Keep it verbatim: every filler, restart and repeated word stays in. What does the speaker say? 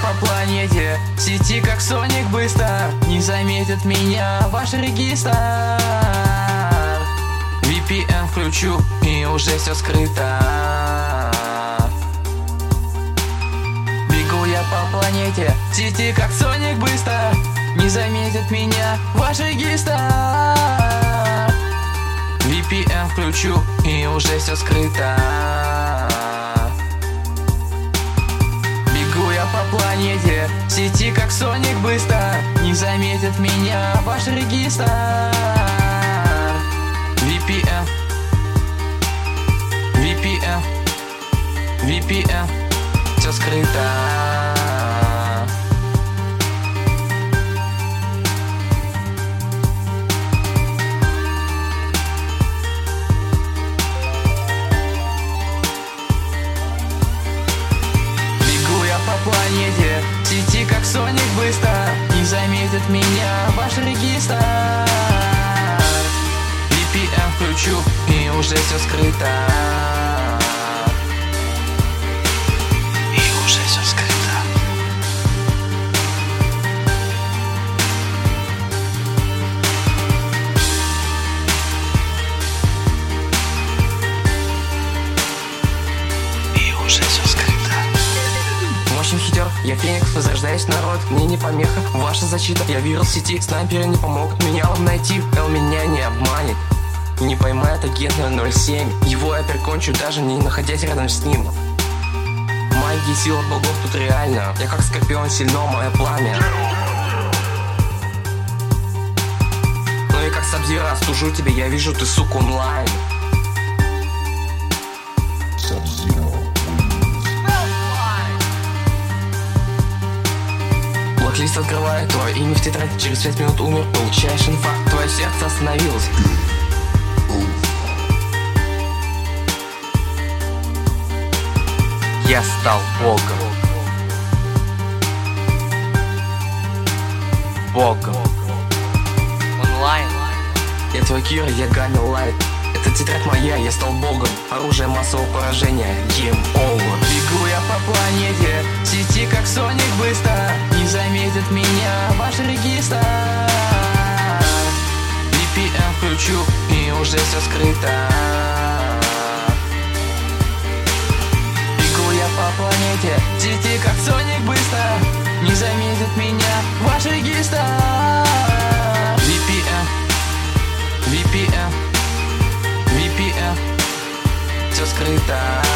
по планете, в сети как Соник быстро. Не заметит меня ваш регистр. ви пи эн включу, и уже все скрыто. Бегу я по планете, в сети как Соник быстро. Не заметит меня ваш регистр. ви пи эн включу, и уже все скрыто. Бегу я по планете, в сети как Соник быстро. Не заметит меня ваш регистр. ви пи эн, ви пи эн, ви пи эн, все скрыто. По планете, в сети как Соник быстро. Не заметит меня ваш регистр. ви пи эн включу, и уже все скрыто. И уже все скрыто. И уже все скрыто. Очень хитер, я феникс, возрождаюсь, народ, мне не помеха ваша защита, я вирус сети, снайперы не помогут меня вам найти. Эл меня не обманет, не поймает агент ноль семь. Его я прикончу, даже не находясь рядом с ним. Магия, сила богов тут реально. Я как скорпион, сильно мое пламя. Ну и как Сабзира, стужу тебя, я вижу, ты, сука, онлайн. Блоклист открывает, твое имя в тетрадь. Через пять минут умер, получаешь инфаркт. Твое сердце остановилось. Я стал Богом. Богом. Онлайн. Я твой Кира, я Гамил Лайт. Это тетрадь моя, я стал богом. Оружие массового поражения, Game Over. Бегу я по планете, в сети как Соник быстро. Не заметит меня ваш регистр. ви пи эн включу, и уже все скрыто. Бегу я по планете, в сети как Соник быстро. Не заметит меня ваш регистр. ви пи эн, ви пи эн, ви пи эн, все скрыто.